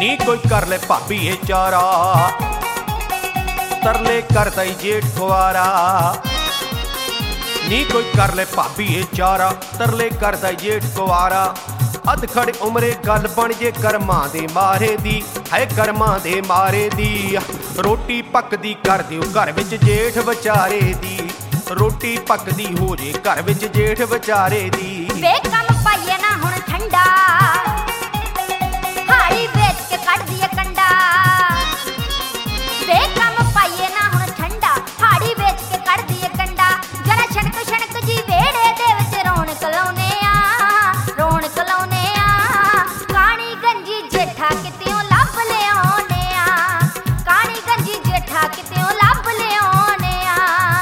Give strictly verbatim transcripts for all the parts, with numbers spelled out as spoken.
नी कोई कर ले भाभी ये चारा, तरले करदा ई जेठ कुआरा। नी कोई कर ले भाभी ये चारा, तरले करदा ई जेठ कुआरा। अधखड़ उमरे गल बन जे करमां दे मारे दी, है करमां दे मारे दी। रोटी पकदी कर दिओ घर विच जेठ विचारे दी, रोटी पकदी हो जे घर विच जेठ विचारे दी। वे कम पाइए ना हुण ठंडा, हाड़ी बेच के कढ़ दिए कंडा। वे कम पाइए ना हुण ठंडा, हाड़ी बेच के कढ़ दिए कंडा। जरा छणक छणक जी वेड़े दे विच रौनक लाउने आ, रौनक लाउने आ। काणी गंजी जेठा कितेओ लभ लिआउने आ, काणी गंजी जेठा कितेओ लभ लिआउने आ।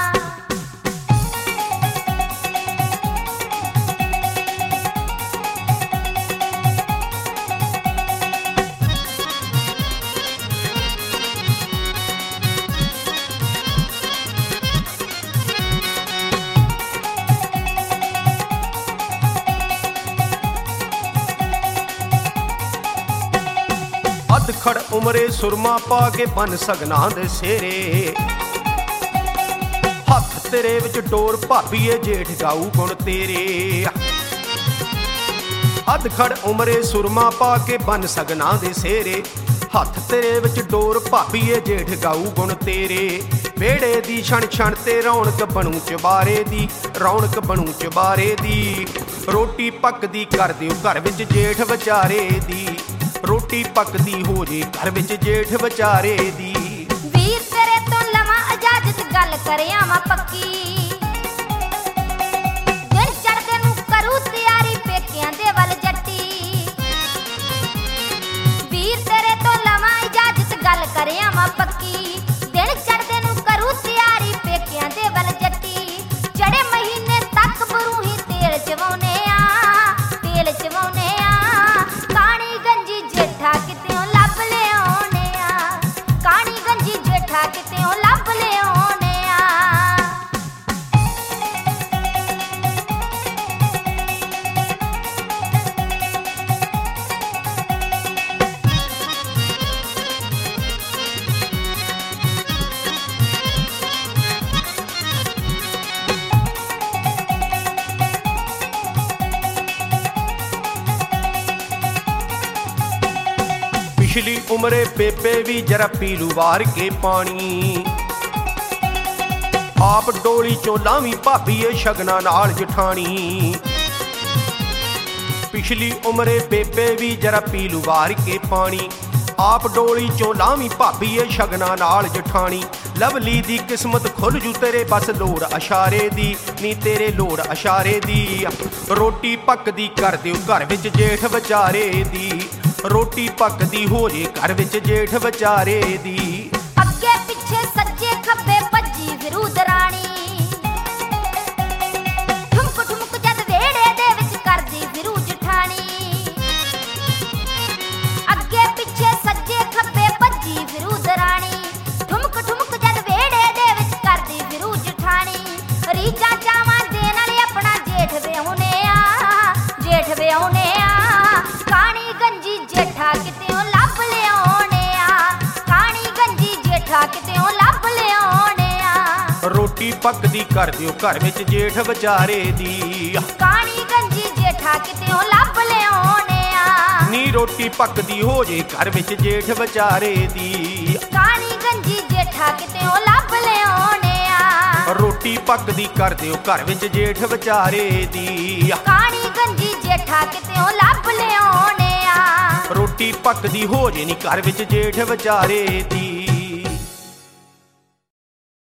अधखड़ उमरे सुरमा पा के बन सगना दे सेरे। हथ तेरे विच डोर भाभीए जेठ गाऊ गुण तेरे। अधखड़ उमरे सुरमा पा के बन सगना दे सेरे। हथ तेरे विच डोर भाभीए जेठ गाऊ गुण तेरे। वेड़े दी छण छण ते रौनक बनू चबारे दी, रौनक बनू चबारे दी। रोटी पकदी कर दिओ घर विच जेठ विचारे दी, रोटी पकदी हो जे घर विच जेठ विचारे दी। वीर तेरे तो लवां इजाजत गल करिया वा पक्की, दिन चढ़दे नूं करू तैयारी पेकियां दे वल जट्टी। वीर तेरे तो लवां इजाजत गल करिया वा पक्की, दिन चढ़दे नूं करू तैयारी पेकियां दे वल जट्टी। चढ़े महीने तक बरूही तेल चवाउने आ, तेल चवाउने आ। काणी गंजी जेठा कितेओ लभ लिआउने आ, काणी गंजी जेठा कितेओ लभ लिआउने आ। पिछली उमरे बेबे भी जरा पीलू वार के पानी। आप डोली चों लावी भाभीए शगना नाल जठानी। पिछली उमरे बेबे भी जरा पीलू वार के पानी। आप डोली चों लावी भाभीए शगना नाल जठानी। लवली दी किस्मत खुल जू तेरे बस लोड़ अशारे दी, नी तेरे लोड़ अशारे दी। रोटी पकदी कर दिओ घर विच जेठ विचारे दी, रोटी पकदी हो जे घर विच जेठ विचारे दी। अग्गे पिछे सज्जे खब्बे भज्जी फिरू दराणी, ठुमक ठुमक जद वेड़े दे विच करदी फिरू जठानी। अग्गे पिछे सज्जे खब्बे भज्जी फिरू दराणी, ठुमक ठुमक जद वेड़े दे विच करदी फिरू जठानी। रीजा चावां दे नाल अपना जेठ विआउने आ, जेठ विआउने आ। काणी गंजी जेठा कितेओ लभ लिआउने आ, काणी गंजी जेठा कितेओ लभ लिआउने आ। रोटी पकदी कर दिओ घर विच जेठ विचारे दी, काणी गंजी जेठा कितेओ लभ लिआउने आ। नी रोटी पकदी हो जे घर विच जेठ विचारे दी, काणी गंजी जेठा कितेओ लभ लिआउने आ। रोटी पकदी कर दिओ घर विच जेठ विचारे दी, काणी गंजी जेठा कितेओ लभ लिआउने आ। रोटी पकदी हो जे नी घर विच जेठ विचारे दी।